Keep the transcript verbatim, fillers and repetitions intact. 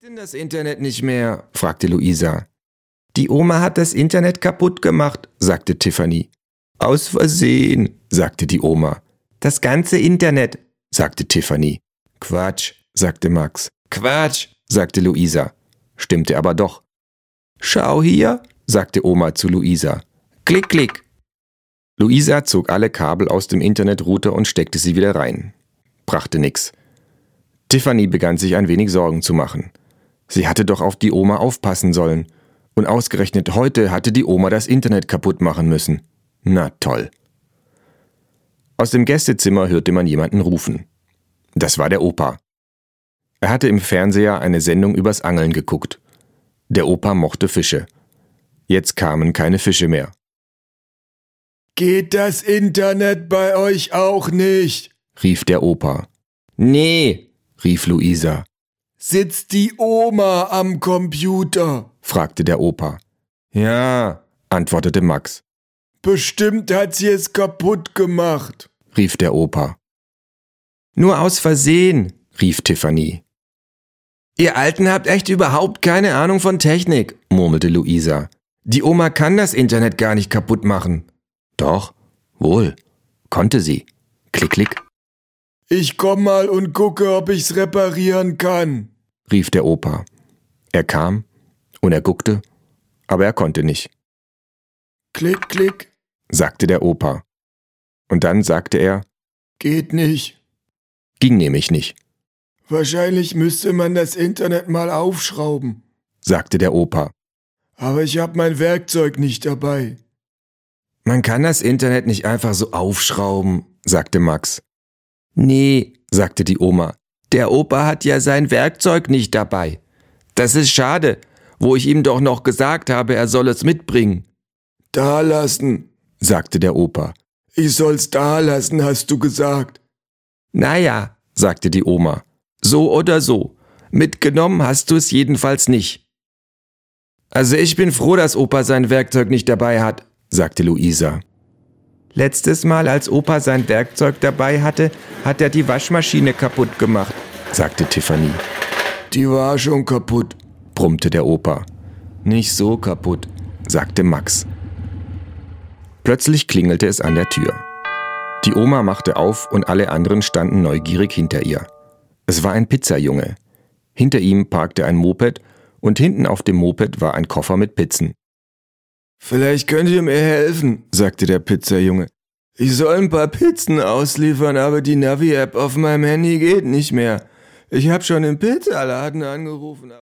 denn das Internet nicht mehr?, fragte Luisa. Die Oma hat das Internet kaputt gemacht, sagte Tiffany. Aus Versehen, sagte die Oma. Das ganze Internet, sagte Tiffany. Quatsch, sagte Max. Quatsch, sagte Luisa. Stimmte aber doch. Schau hier, sagte Oma zu Luisa. Klick, klick. Luisa zog alle Kabel aus dem Internetrouter und steckte sie wieder rein. Brachte nix. Tiffany begann sich ein wenig Sorgen zu machen. Sie hatte doch auf die Oma aufpassen sollen. Und ausgerechnet heute hatte die Oma das Internet kaputt machen müssen. Na toll. Aus dem Gästezimmer hörte man jemanden rufen. Das war der Opa. Er hatte im Fernseher eine Sendung übers Angeln geguckt. Der Opa mochte Fische. Jetzt kamen keine Fische mehr. Geht das Internet bei euch auch nicht?, rief der Opa. Nee, rief Luisa. Sitzt die Oma am Computer?, fragte der Opa. Ja, antwortete Max. Bestimmt hat sie es kaputt gemacht, rief der Opa. Nur aus Versehen, rief Tiffany. Ihr Alten habt echt überhaupt keine Ahnung von Technik, murmelte Luisa. Die Oma kann das Internet gar nicht kaputt machen. Doch, wohl, konnte sie. Klick, klick. Ich komm mal und gucke, ob ich's reparieren kann, rief der Opa. Er kam und er guckte, aber er konnte nicht. Klick, klick, sagte der Opa. Und dann sagte er, geht nicht. Ging nämlich nicht. Wahrscheinlich müsste man das Internet mal aufschrauben, sagte der Opa. Aber ich hab mein Werkzeug nicht dabei. Man kann das Internet nicht einfach so aufschrauben, sagte Max. Nee, sagte die Oma. Der Opa hat ja sein Werkzeug nicht dabei. Das ist schade, wo ich ihm doch noch gesagt habe, er soll es mitbringen. Da lassen, sagte der Opa. Ich soll's da lassen, hast du gesagt. Naja, sagte die Oma. So oder so. Mitgenommen hast du es jedenfalls nicht. Also ich bin froh, dass Opa sein Werkzeug nicht dabei hat, sagte Luisa. Letztes Mal, als Opa sein Werkzeug dabei hatte, hat er die Waschmaschine kaputt gemacht, sagte Tiffany. Die war schon kaputt, brummte der Opa. Nicht so kaputt, sagte Max. Plötzlich klingelte es an der Tür. Die Oma machte auf und alle anderen standen neugierig hinter ihr. Es war ein Pizzajunge. Hinter ihm parkte ein Moped und hinten auf dem Moped war ein Koffer mit Pizzen. Vielleicht könnt ihr mir helfen, sagte der Pizzajunge. Ich soll ein paar Pizzen ausliefern, aber die Navi-App auf meinem Handy geht nicht mehr. Ich habe schon im Pizzaladen angerufen.